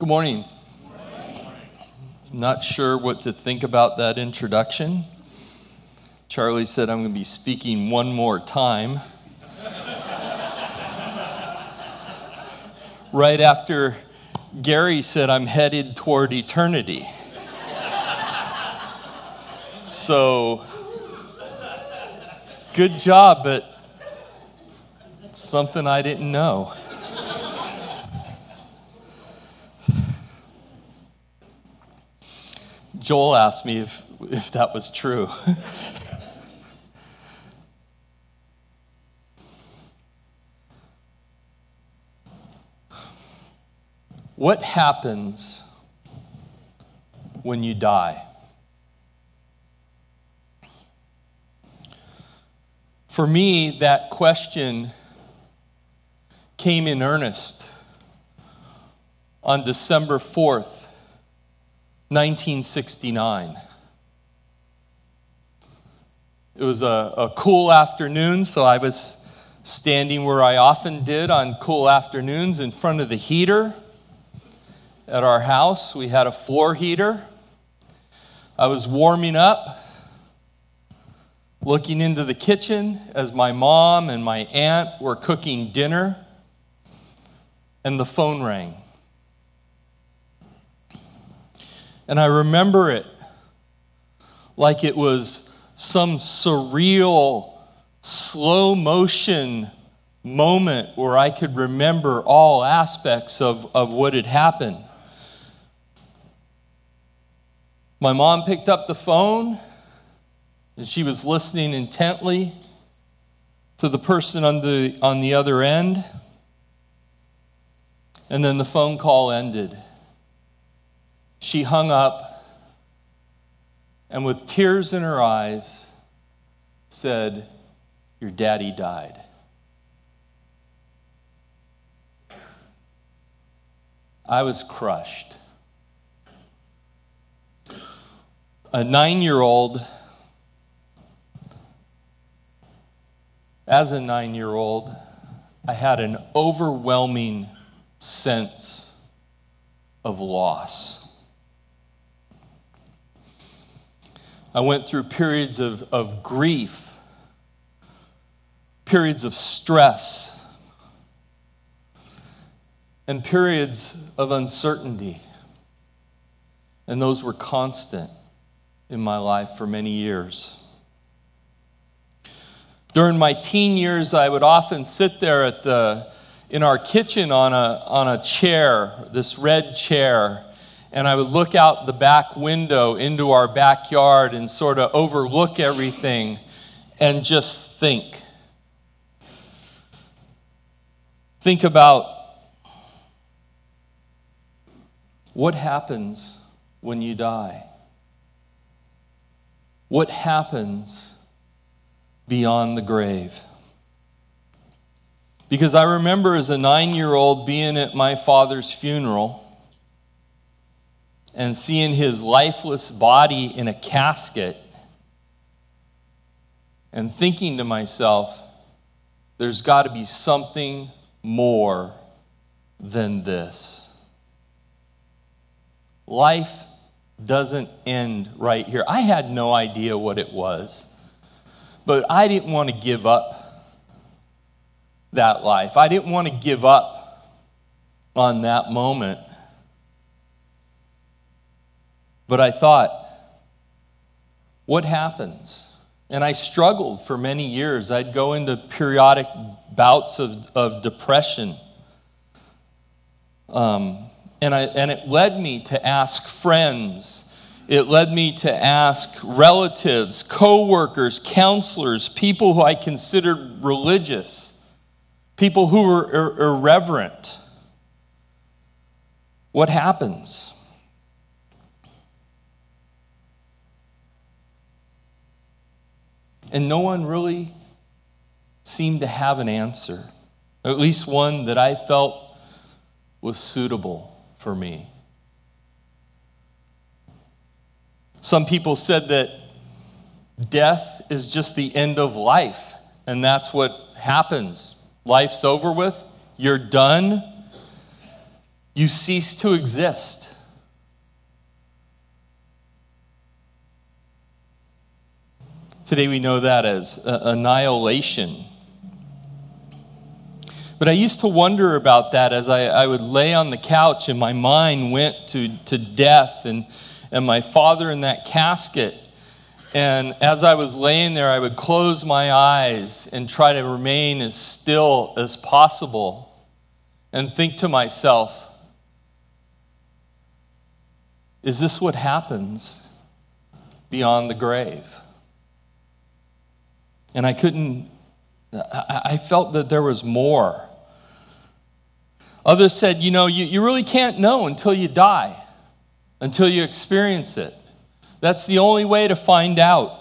Good morning. I'm not sure what to think about that introduction. Charlie said I'm going to be speaking one more time. Right after Gary said I'm headed toward eternity. So, good job, but it's something I didn't know. Joel asked me if that was true. What happens when you die? For me, that question came in earnest on December 4th, 1969. It was a cool afternoon, so I was standing where I often did on cool afternoons in front of the heater at our house. We had a floor heater. I was warming up, looking into the kitchen as my mom and my aunt were cooking dinner, and the phone rang. And I remember it like it was some surreal, slow motion moment where I could remember all aspects of what had happened. My mom picked up the phone, and she was listening intently to the person on the other end. And then the phone call ended. She hung up and with tears in her eyes said, "Your daddy died." I was crushed. A 9-year-old, as a 9-year-old, I had an overwhelming sense of loss. I went through periods of grief, periods of stress, and periods of uncertainty. And those were constant in my life for many years. During my teen years, I would often sit there in our kitchen on a chair, this red chair, and I would look out the back window into our backyard and sort of overlook everything and just think. Think about what happens when you die. What happens beyond the grave? Because I remember as a 9-year-old being at my father's funeral and seeing his lifeless body in a casket and thinking to myself, there's got to be something more than this. Life doesn't end right here. I had no idea what it was, but I didn't want to give up that life. I didn't want to give up on that moment. But I thought, what happens? And I struggled for many years. I'd go into periodic bouts of depression. And it led me to ask friends. It led me to ask relatives, co-workers, counselors, people who I considered religious, people who were irreverent. What happens? And no one really seemed to have an answer, at least one that I felt was suitable for me. Some people said that death is just the end of life, and that's what happens. Life's over with, you're done. you cease to exist. Today we know that as annihilation. But I used to wonder about that as I would lay on the couch and my mind went to death and my father in that casket. And as I was laying there, I would close my eyes and try to remain as still as possible and think to myself, is this what happens beyond the grave? And I felt that there was more. Others said, you really can't know until you die, until you experience it. That's the only way to find out.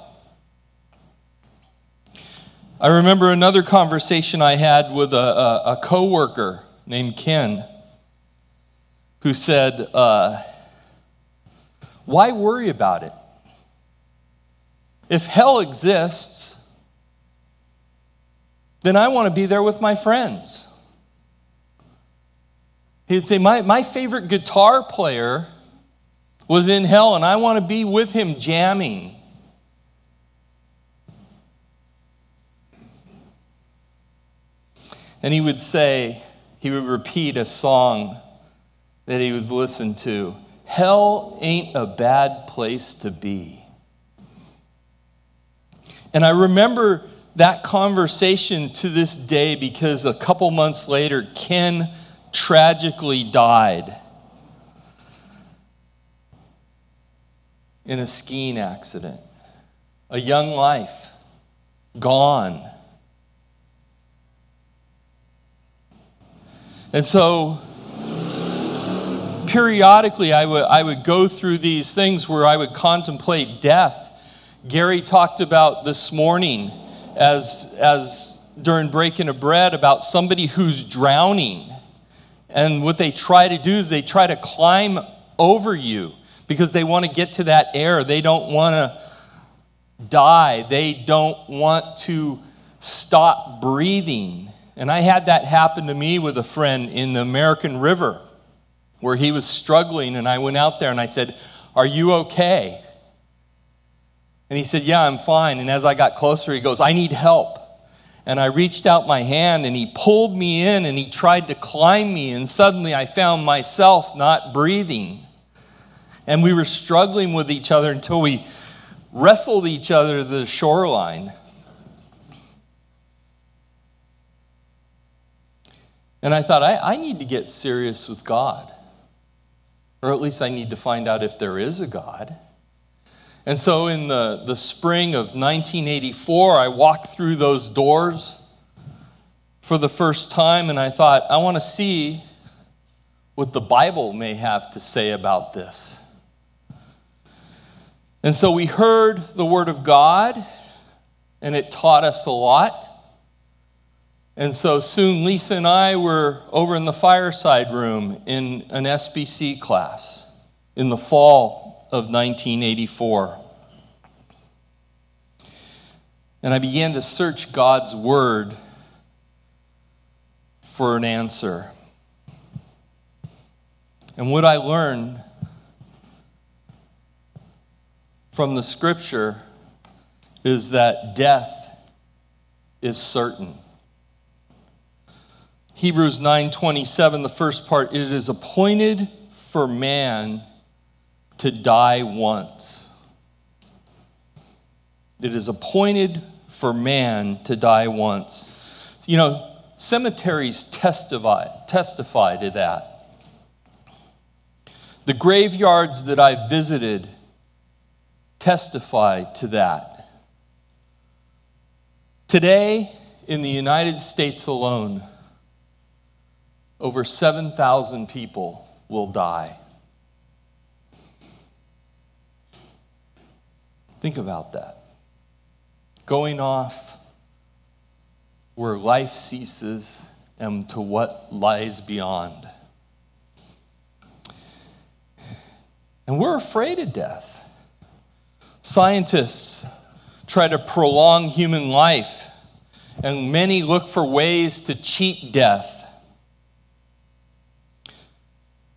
I remember another conversation I had with a coworker named Ken, who said, why worry about it? If hell exists, then I want to be there with my friends. He'd say, my favorite guitar player was in hell, and I want to be with him jamming. And he would repeat a song that he was listening to. Hell ain't a bad place to be. And I remember that conversation to this day because a couple months later, Ken tragically died in a skiing accident. A young life gone. And so periodically I would go through these things where I would contemplate death. Gary talked about this morning as during breaking of bread about somebody who's drowning. And what they try to do is they try to climb over you because they want to get to that air. They don't want to die. They don't want to stop breathing. And I had that happen to me with a friend in the American River where he was struggling, and I went out there and I said, "Are you okay?" And he said, "Yeah, I'm fine." And as I got closer, he goes, "I need help." And I reached out my hand and he pulled me in and he tried to climb me, and suddenly I found myself not breathing. And we were struggling with each other until we wrestled each other to the shoreline. And I thought, I need to get serious with God. Or at least I need to find out if there is a God. And so in the spring of 1984, I walked through those doors for the first time, and I thought, I want to see what the Bible may have to say about this. And so we heard the Word of God, and it taught us a lot. And so soon Lisa and I were over in the fireside room in an SBC class in the fall of 1984. And I began to search God's Word for an answer. And what I learned from the Scripture is that death is certain. Hebrews 9:27, the first part, it is appointed for man to die once. It is appointed for man to die once. You know, cemeteries testify to that. The graveyards that I've visited testify to that. Today, in the United States alone, over 7,000 people will die. Think about that. Going off where life ceases and to what lies beyond. And we're afraid of death. Scientists try to prolong human life, and many look for ways to cheat death.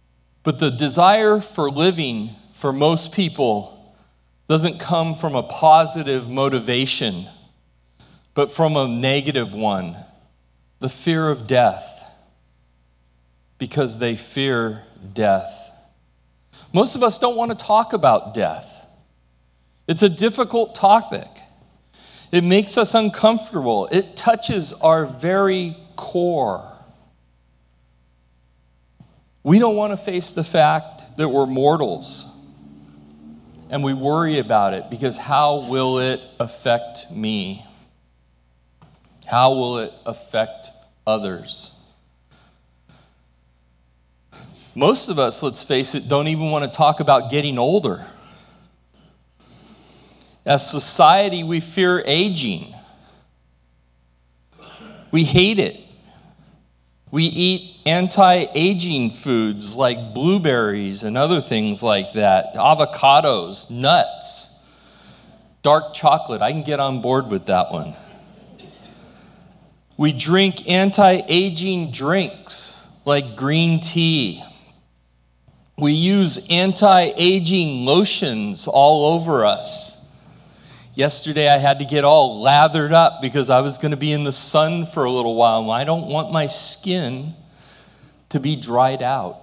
But the desire for living for most people doesn't come from a positive motivation, but from a negative one, the fear of death, because they fear death. Most of us don't want to talk about death. It's a difficult topic. It makes us uncomfortable. It touches our very core. We don't want to face the fact that we're mortals. And we worry about it because how will it affect me? How will it affect others? Most of us, let's face it, don't even want to talk about getting older. As society, we fear aging. We hate it. We eat anti-aging foods like blueberries and other things like that, avocados, nuts, dark chocolate. I can get on board with that one. We drink anti-aging drinks like green tea. We use anti-aging lotions all over us. Yesterday I had to get all lathered up because I was going to be in the sun for a little while, and I don't want my skin to be dried out.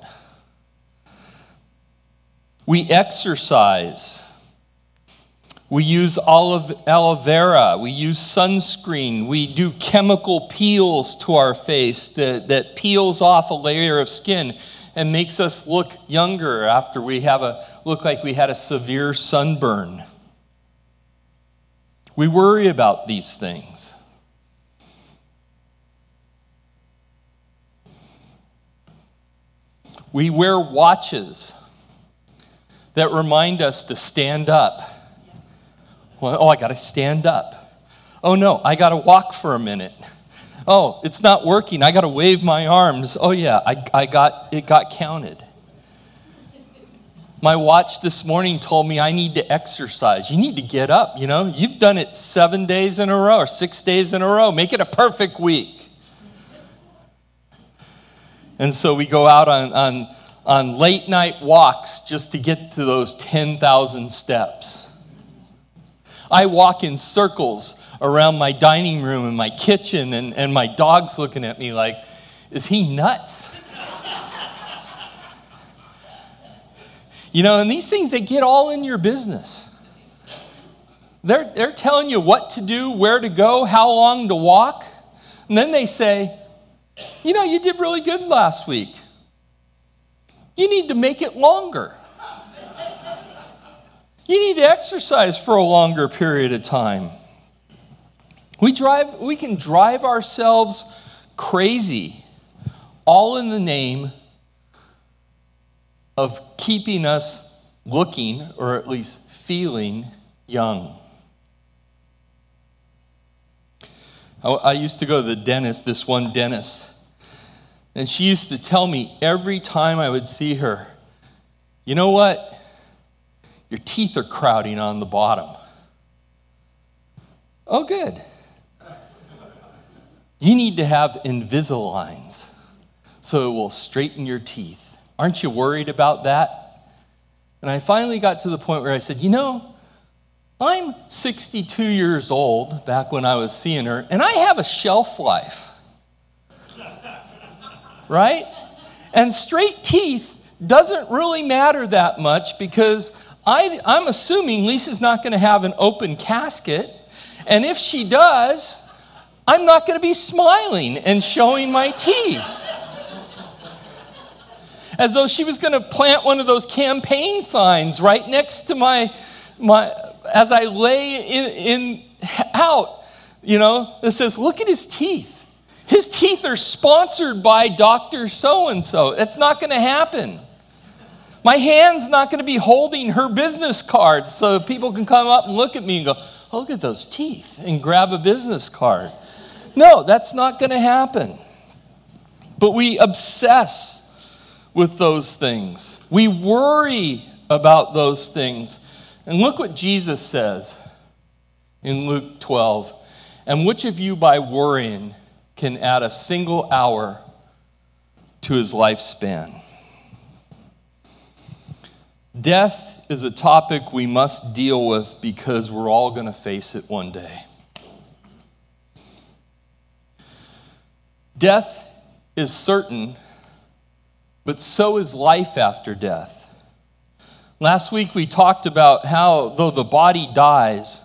We exercise. We use aloe vera. We use sunscreen. We do chemical peels to our face that peels off a layer of skin and makes us look younger after we look like we had a severe sunburn. We worry about these things. We wear watches that remind us to stand up. Well, I got to stand up. Oh no, I got to walk for a minute. Oh, it's not working. I got to wave my arms. Oh yeah, it got counted. My watch this morning told me I need to exercise. You need to get up, You've done it 7 days in a row or 6 days in a row. Make it a perfect week. And so we go out on late night walks just to get to those 10,000 steps. I walk in circles around my dining room and my kitchen, and my dog's looking at me like, is he nuts? And these things, they get all in your business. They're telling you what to do, where to go, how long to walk. And then they say, you did really good last week. You need to make it longer. You need to exercise for a longer period of time. We can drive ourselves crazy, all in the name of keeping us looking, or at least feeling, young. I used to go to the dentist, this one dentist, and she used to tell me every time I would see her, you know what? Your teeth are crowding on the bottom. Oh, good. You need to have Invisaligns so it will straighten your teeth. Aren't you worried about that? And I finally got to the point where I said, I'm 62 years old, back when I was seeing her, and I have a shelf life. Right? And straight teeth doesn't really matter that much because I'm assuming Lisa's not going to have an open casket. And if she does, I'm not going to be smiling and showing my teeth. As though she was going to plant one of those campaign signs right next to my as I lay out, that says, look at his teeth. His teeth are sponsored by Dr. So-and-so. It's not going to happen. My hand's not going to be holding her business card so people can come up and look at me and go, oh, look at those teeth, and grab a business card. No, that's not going to happen. But we obsess with those things. We worry about those things. And look what Jesus says in Luke 12. And which of you by worrying can add a single hour to his lifespan? Death is a topic we must deal with because we're all going to face it one day. Death is certain, but so is life after death. Last week we talked about how though the body dies,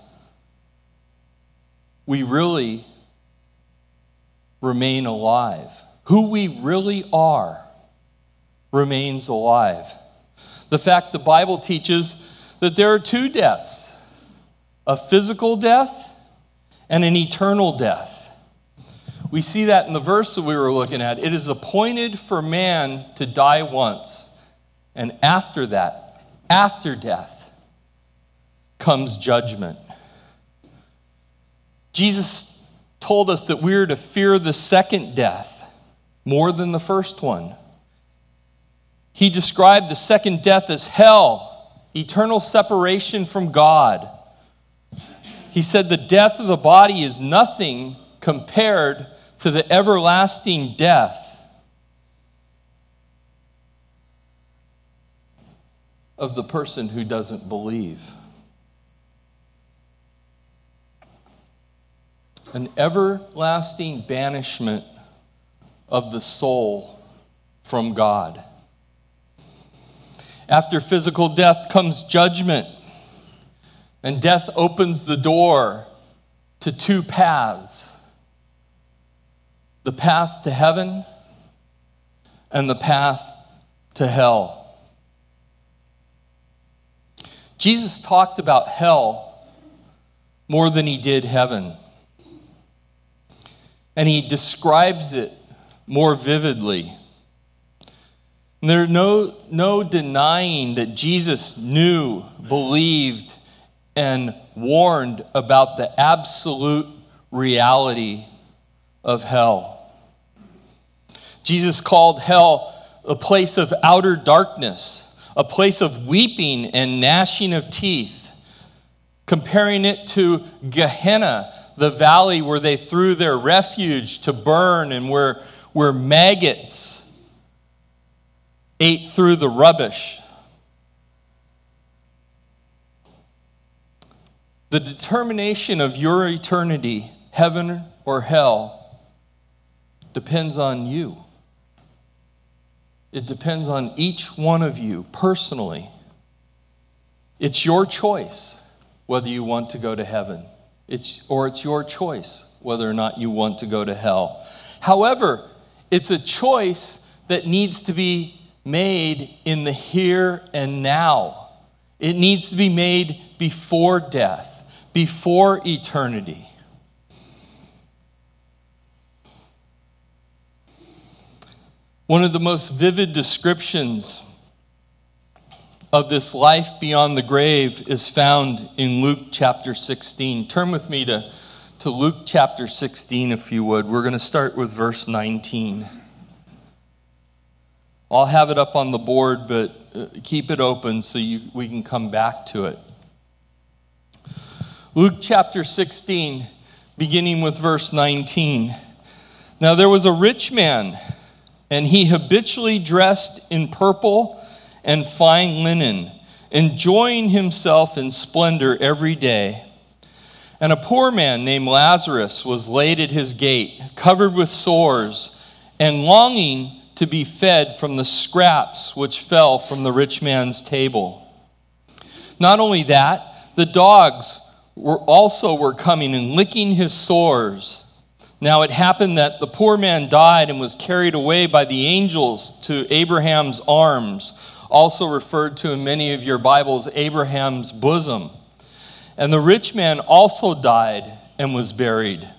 we really remain alive. Who we really are remains alive. The fact the Bible teaches that there are two deaths, a physical death and an eternal death. We see that in the verse that we were looking at. It is appointed for man to die once, and after that, after death, comes judgment. Jesus told us that we are to fear the second death more than the first one. He described the second death as hell, eternal separation from God. He said the death of the body is nothing compared to the everlasting death of the person who doesn't believe. An everlasting banishment of the soul from God. After physical death comes judgment, and death opens the door to two paths: the path to heaven and the path to hell. Jesus talked about hell more than he did heaven. And he describes it more vividly. And there's no denying that Jesus knew, believed, and warned about the absolute reality of hell. Jesus called hell a place of outer darkness, a place of weeping and gnashing of teeth, comparing it to Gehenna, the valley where they threw their refuge to burn and where maggots ate through the rubbish. The determination of your eternity, heaven or hell, depends on you. It depends on each one of you personally. It's your choice whether you want to go to heaven. It's your choice whether or not you want to go to hell. However, it's a choice that needs to be made in the here and now. It needs to be made before death, before eternity. One of the most vivid descriptions of this life beyond the grave is found in Luke chapter 16. Turn with me to Luke chapter 16, if you would. We're going to start with verse 19. I'll have it up on the board, but keep it open so we can come back to it. Luke chapter 16, beginning with verse 19. Now there was a rich man, and he habitually dressed in purple and fine linen, enjoying himself in splendor every day. And a poor man named Lazarus was laid at his gate, covered with sores, and longing to be fed from the scraps which fell from the rich man's table. Not only that, the dogs were coming and licking his sores. Now it happened that the poor man died and was carried away by the angels to Abraham's arms, also referred to in many of your Bibles, Abraham's bosom. And the rich man also died and was buried.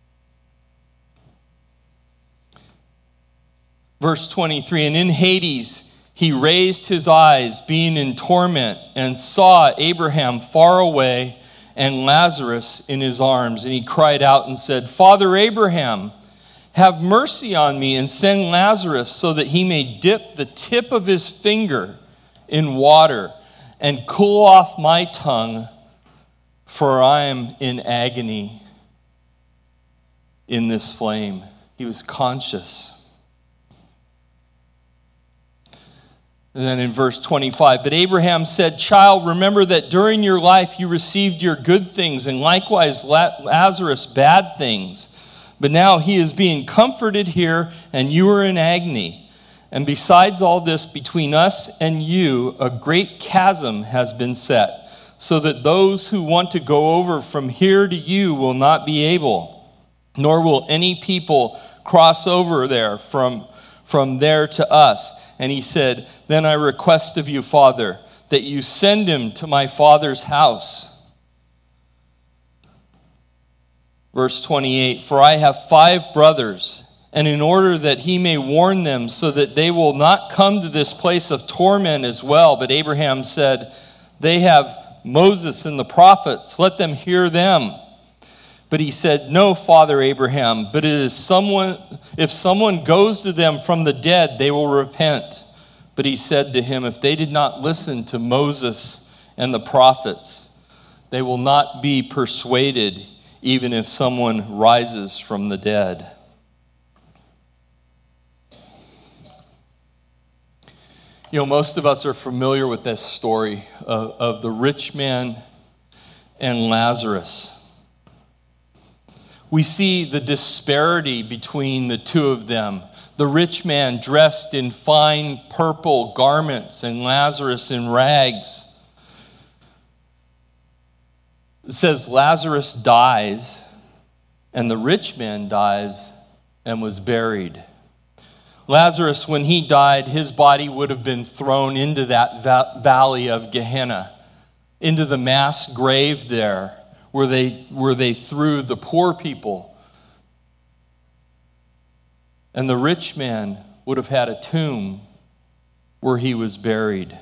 Verse 23, and in Hades he raised his eyes, being in torment, and saw Abraham far away and Lazarus in his arms. And he cried out and said, Father Abraham, have mercy on me and send Lazarus so that he may dip the tip of his finger in water and cool off my tongue, for I am in agony in this flame. He was conscious. And then in verse 25, but Abraham said, "Child, remember that during your life you received your good things, and likewise Lazarus bad things. But now he is being comforted here, and you are in agony. And besides all this, between us and you, a great chasm has been set, so that those who want to go over from here to you will not be able, nor will any people cross over there from there to us." And he said, "Then I request of you, Father, that you send him to my father's house." Verse 28, "For I have 5 brothers, and in order that he may warn them, so that they will not come to this place of torment as well." But Abraham said, "They have Moses and the prophets, let them hear them." But he said, "No, Father Abraham, but if someone goes to them from the dead, they will repent." But he said to him, "If they did not listen to Moses and the prophets, they will not be persuaded, even if someone rises from the dead." You know, most of us are familiar with this story of the rich man and Lazarus. We see the disparity between the two of them. The rich man dressed in fine purple garments and Lazarus in rags. It says Lazarus dies and the rich man dies and was buried. Lazarus, when he died, his body would have been thrown into that valley of Gehenna, into the mass grave there, where they threw the poor people. And the rich man would have had a tomb where he was buried.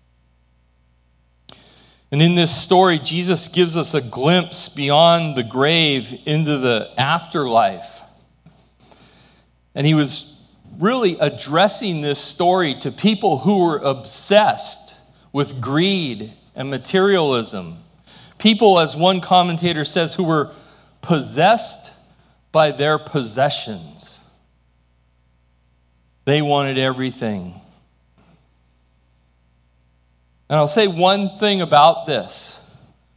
And in this story, Jesus gives us a glimpse beyond the grave into the afterlife. And he was really addressing this story to people who were obsessed with greed and materialism. People, as one commentator says, who were possessed by their possessions. They wanted everything. And I'll say one thing about this.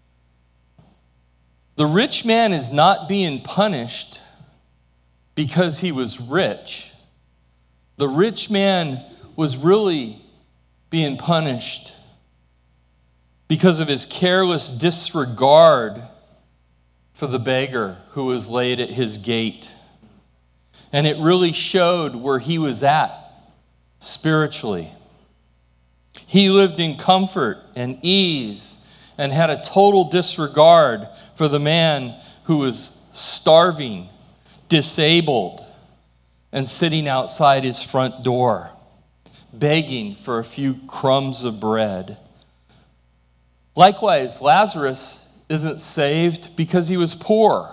The rich man is not being punished because he was rich. The rich man was really being punished because of his careless disregard for the beggar who was laid at his gate. And it really showed where he was at spiritually. He lived in comfort and ease and had a total disregard for the man who was starving, disabled, and sitting outside his front door, begging for a few crumbs of bread. Likewise, Lazarus isn't saved because he was poor.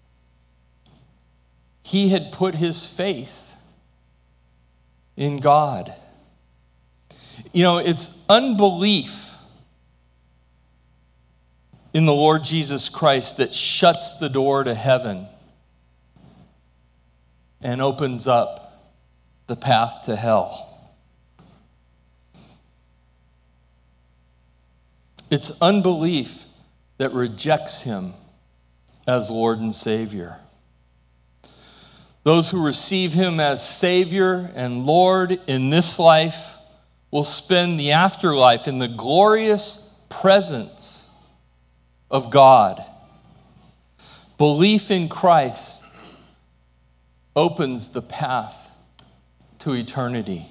He had put his faith in God. You know, it's unbelief in the Lord Jesus Christ that shuts the door to heaven and opens up the path to hell. It's unbelief that rejects him as Lord and Savior. Those who receive him as Savior and Lord in this life will spend the afterlife in the glorious presence of God. Belief in Christ opens the path to eternity.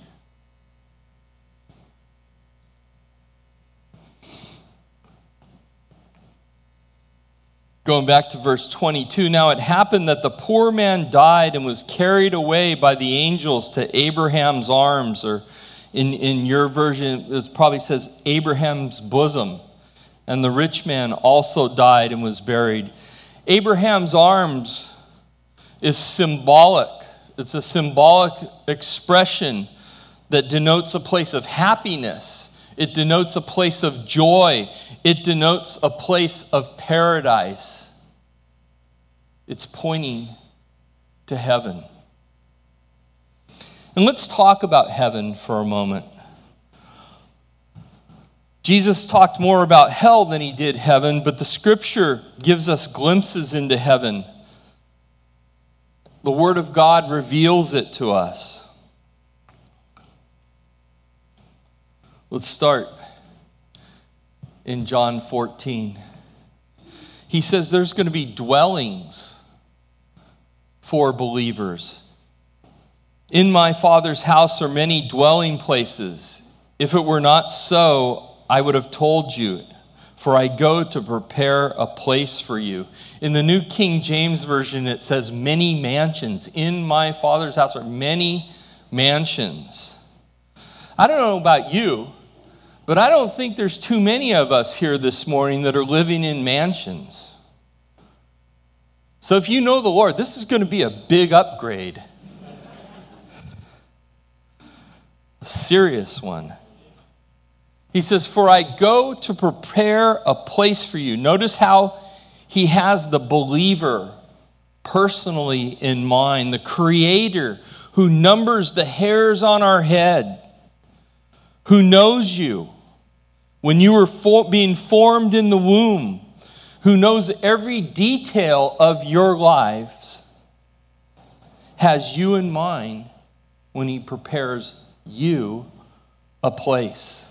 Going back to verse 22, now it happened that the poor man died and was carried away by the angels to Abraham's arms, or in your version, it probably says Abraham's bosom. And the rich man also died and was buried. Abraham's arms is symbolic. It's a symbolic expression that denotes a place of happiness. It denotes a place of joy. It denotes a place of paradise. It's pointing to heaven. And let's talk about heaven for a moment. Jesus talked more about hell than he did heaven, but the scripture gives us glimpses into heaven. The Word of God reveals it to us. Let's start in John 14. He says there's going to be dwellings for believers. In my Father's house are many dwelling places. If it were not so, I would have told you, for I go to prepare a place for you. In the New King James Version, it says many mansions. In my Father's house are many mansions. I don't know about you, but I don't think there's too many of us here this morning that are living in mansions. So if you know the Lord, this is going to be a big upgrade. A serious one. He says, for I go to prepare a place for you. Notice how he has the believer personally in mind, the Creator who numbers the hairs on our head, who knows you when you were being formed in the womb, who knows every detail of your lives, has you in mind when he prepares you a place.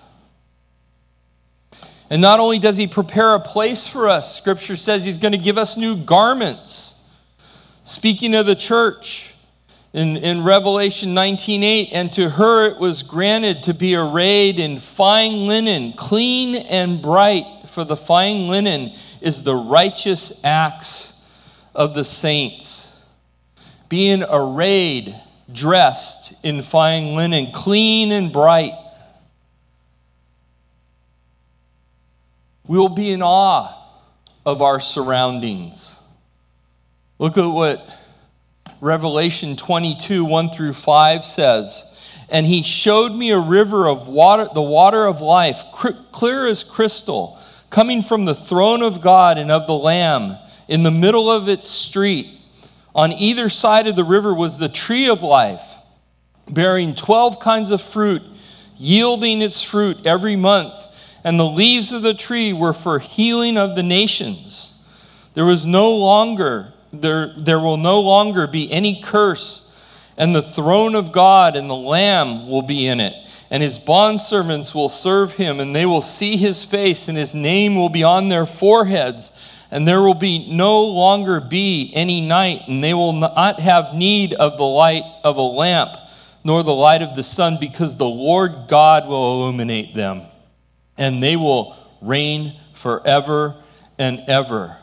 And not only does he prepare a place for us, Scripture says he's going to give us new garments. Speaking of the church, in Revelation 19:8, and to her it was granted to be arrayed in fine linen, clean and bright, for the fine linen is the righteous acts of the saints. Being arrayed, dressed in fine linen, clean and bright. We will be in awe of our surroundings. Look at what Revelation 22, 1 through 5 says. And he showed me a river of water, the water of life, clear as crystal, coming from the throne of God and of the Lamb. In the middle of its street, on either side of the river was the tree of life, bearing 12 kinds of fruit, yielding its fruit every month. And the leaves of the tree were for healing of the nations. There will no longer be any curse, and the throne of God and the Lamb will be in it. And his bondservants will serve him, and they will see his face, and his name will be on their foreheads. And there will no longer be any night, and they will not have need of the light of a lamp, nor the light of the sun, because the Lord God will illuminate them. And they will reign forever and ever.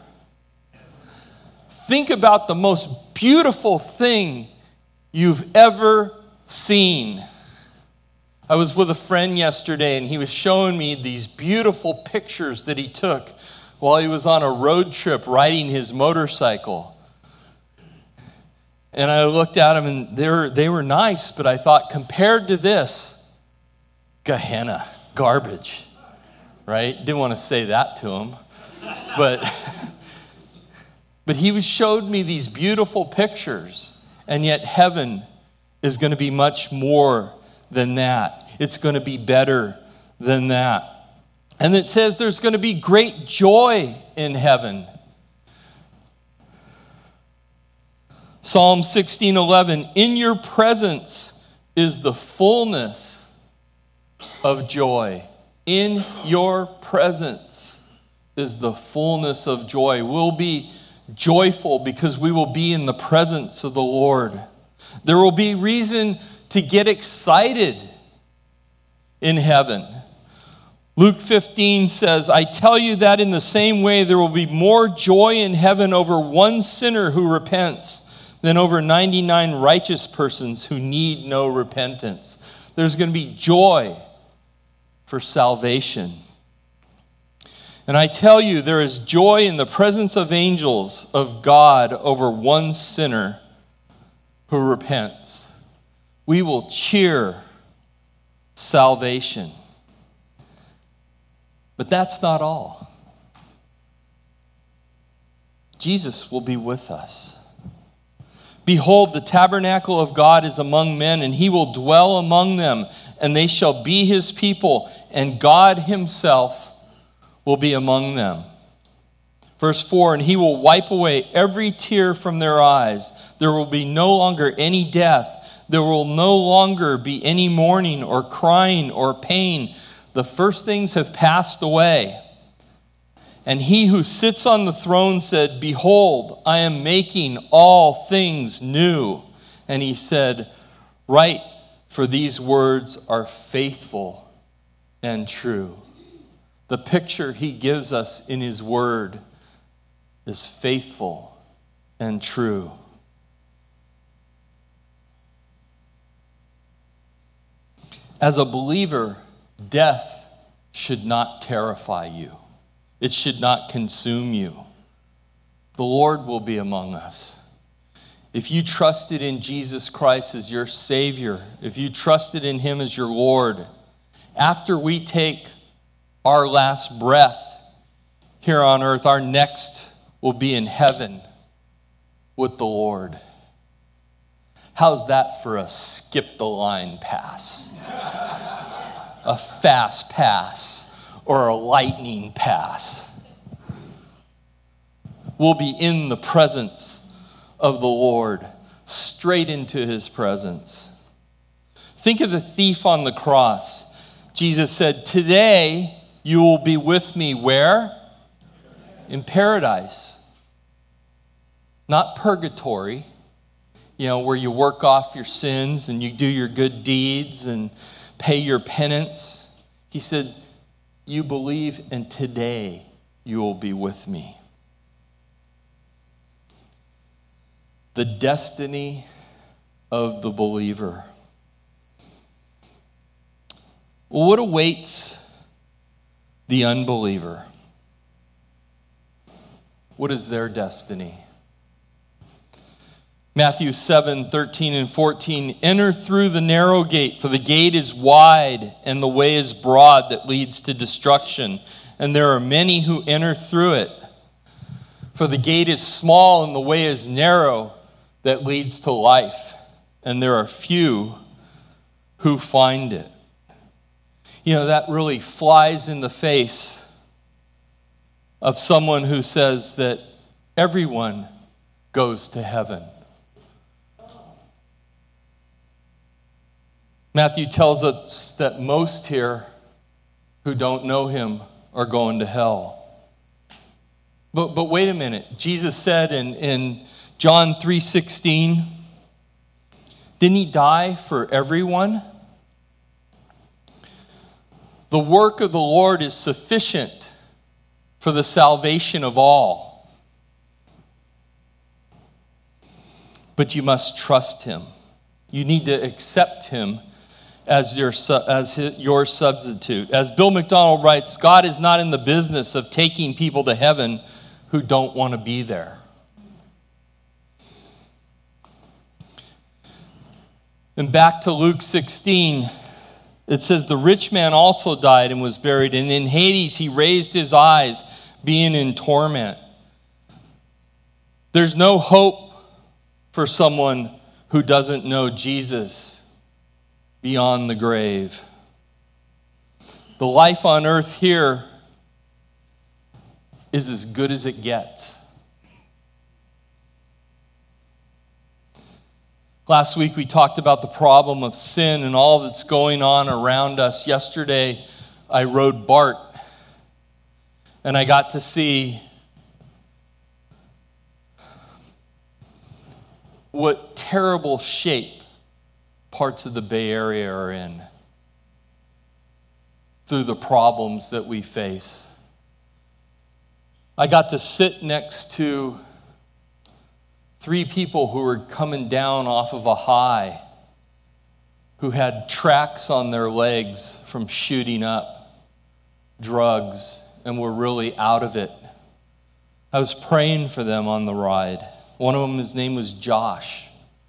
Think about the most beautiful thing you've ever seen. I was with a friend yesterday, and he was showing me these beautiful pictures that he took while he was on a road trip riding his motorcycle. And I looked at them, and they were nice, but I thought, compared to this, Gehenna, garbage. Right? Didn't want to say that to him. But he showed me these beautiful pictures. And yet heaven is going to be much more than that. It's going to be better than that. And it says there's going to be great joy in heaven. Psalm 16:11, in your presence is the fullness of joy. In your presence is the fullness of joy. We'll be joyful because we will be in the presence of the Lord. There will be reason to get excited in heaven. Luke 15 says, I tell you that in the same way there will be more joy in heaven over one sinner who repents than over 99 righteous persons who need no repentance. There's going to be joy for salvation. And I tell you, there is joy in the presence of angels of God over one sinner who repents. We will cheer salvation. But that's not all. Jesus will be with us. Behold, the tabernacle of God is among men, and he will dwell among them, and they shall be his people, and God himself will be among them. Verse 4, and he will wipe away every tear from their eyes. There will be no longer any death. There will no longer be any mourning or crying or pain. The first things have passed away. And he who sits on the throne said, behold, I am making all things new. And he said, write, for these words are faithful and true. The picture he gives us in his word is faithful and true. As a believer, death should not terrify you. It should not consume you. The Lord will be among us. If you trusted in Jesus Christ as your Savior, if you trusted in him as your Lord, after we take our last breath here on earth, our next will be in heaven with the Lord. How's that for a skip the line pass? A fast pass or a lightning pass? We'll be in the presence of the Lord, straight into his presence. Think of the thief on the cross. Jesus said, today you will be with me where? In paradise. Not purgatory, where you work off your sins and you do your good deeds and pay your penance. He said, you believe, and today you will be with me. The destiny of the believer. Well, what awaits the unbeliever? What is their destiny? Matthew 7:13 and 14, enter through the narrow gate, for the gate is wide and the way is broad that leads to destruction, and there are many who enter through it. For the gate is small and the way is narrow that leads to life, and there are few who find it. That really flies in the face of someone who says that everyone goes to heaven. Matthew tells us that most here who don't know him are going to hell. But wait a minute. Jesus said in John 3:16, didn't he die for everyone? The work of the Lord is sufficient for the salvation of all. But you must trust him. You need to accept him as your substitute. As Bill McDonald writes, God is not in the business of taking people to heaven who don't want to be there. And back to Luke 16, it says, the rich man also died and was buried, and in Hades he raised his eyes, being in torment. There's no hope for someone who doesn't know Jesus beyond the grave. The life on earth here is as good as it gets. Last week we talked about the problem of sin and all that's going on around us. Yesterday I rode BART and I got to see what terrible shape parts of the Bay Area are in through the problems that we face. I got to sit next to 3 people who were coming down off of a high, who had tracks on their legs from shooting up drugs and were really out of it. I was praying for them on the ride. One of them, his name was Josh.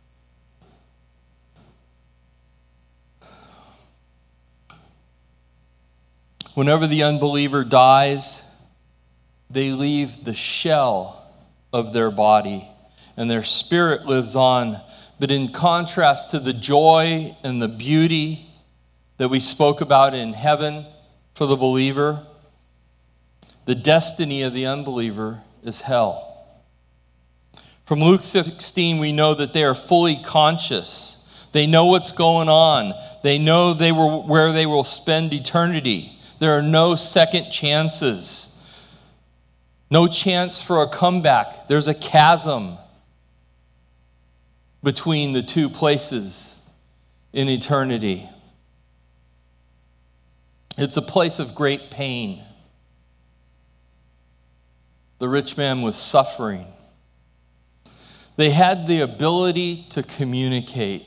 Whenever the unbeliever dies, they leave the shell of their body and their spirit lives on. But in contrast to the joy and the beauty that we spoke about in heaven for the believer, the destiny of the unbeliever is hell. From Luke 16, we know that they are fully conscious. They know what's going on. They know where they will spend eternity. There are no second chances. No chance for a comeback. There's a chasm between the two places in eternity. It's a place of great pain. The rich man was suffering. They had the ability to communicate.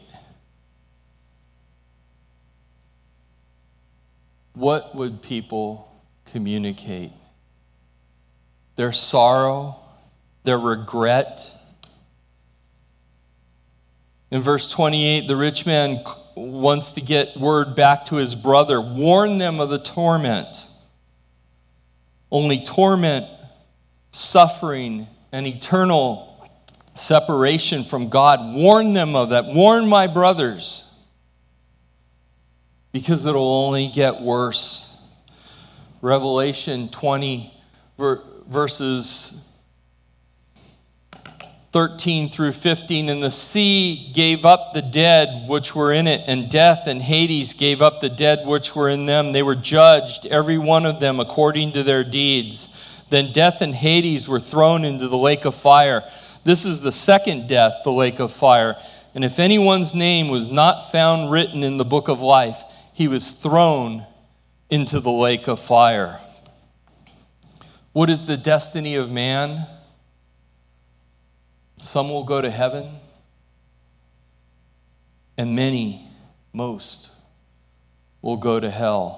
What would people communicate? Their sorrow, their regret. In verse 28, the rich man wants to get word back to his brother. Warn them of the torment. Only torment, suffering, and eternal separation from God. Warn them of that. Warn my brothers. Because it'll only get worse. Revelation 20, verses 13 through 15. And the sea gave up the dead which were in it, and death and Hades gave up the dead which were in them. They were judged, every one of them, according to their deeds. Then death and Hades were thrown into the lake of fire. This is the second death, the lake of fire. And if anyone's name was not found written in the book of life, he was thrown into the lake of fire. What is the destiny of man? Some will go to heaven, and many, most, will go to hell.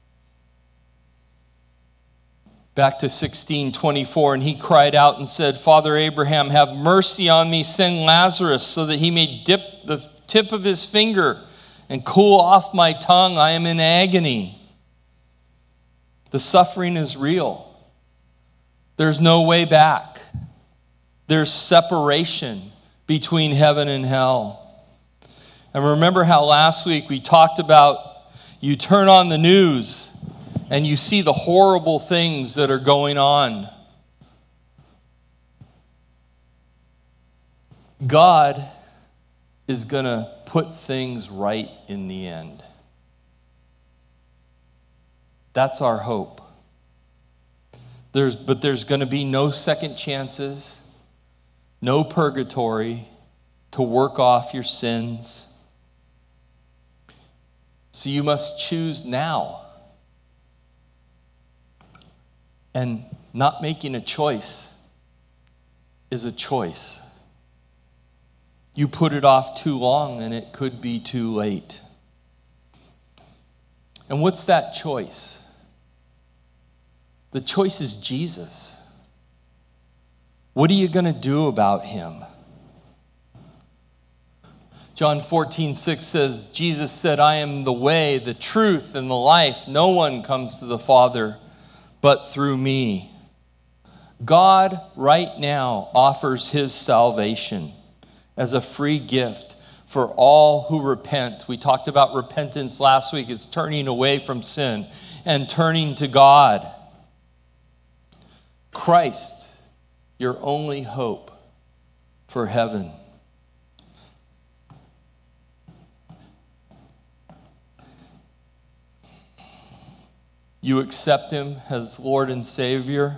Back to 16:24, and he cried out and said, Father Abraham, have mercy on me, send Lazarus so that he may dip the tip of his finger and cool off my tongue. I am in agony. The suffering is real. There's no way back. There's separation between heaven and hell. And remember how last week we talked about you turn on the news and you see the horrible things that are going on. God is going to put things right in the end. That's our hope. But there's going to be no second chances, no purgatory to work off your sins. So you must choose now. And not making a choice is a choice. You put it off too long and it could be too late. And what's that choice? The choice is Jesus. What are you going to do about him? John 14:6 says, Jesus said, I am the way, the truth, and the life. No one comes to the Father but through me. God right now offers his salvation as a free gift for all who repent. We talked about repentance last week. It's turning away from sin and turning to God. Christ, your only hope for heaven. You accept him as Lord and Savior,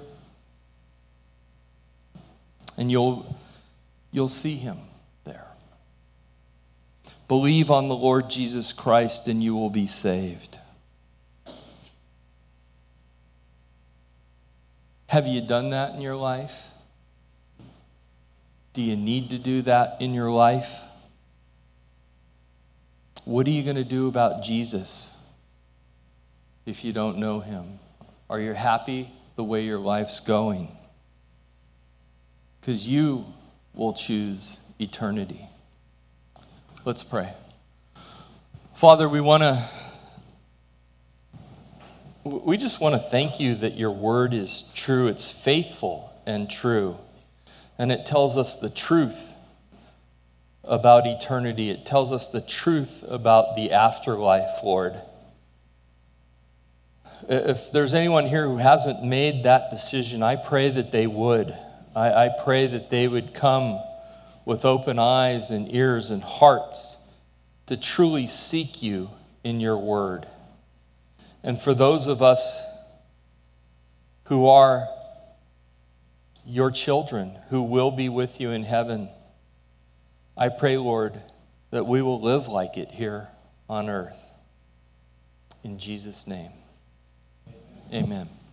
and you'll see him there. Believe on the Lord Jesus Christ and you will be saved. Have you done that in your life? Do you need to do that in your life? What are you going to do about Jesus if you don't know him? Are you happy the way your life's going? Because you will choose eternity. Let's pray. Father, we just want to thank you that your word is true. It's faithful and true. And it tells us the truth about eternity. It tells us the truth about the afterlife, Lord. If there's anyone here who hasn't made that decision, I pray that they would. I pray that they would come with open eyes and ears and hearts to truly seek you in your word. And for those of us who are your children, who will be with you in heaven, I pray, Lord, that we will live like it here on earth. In Jesus' name, amen.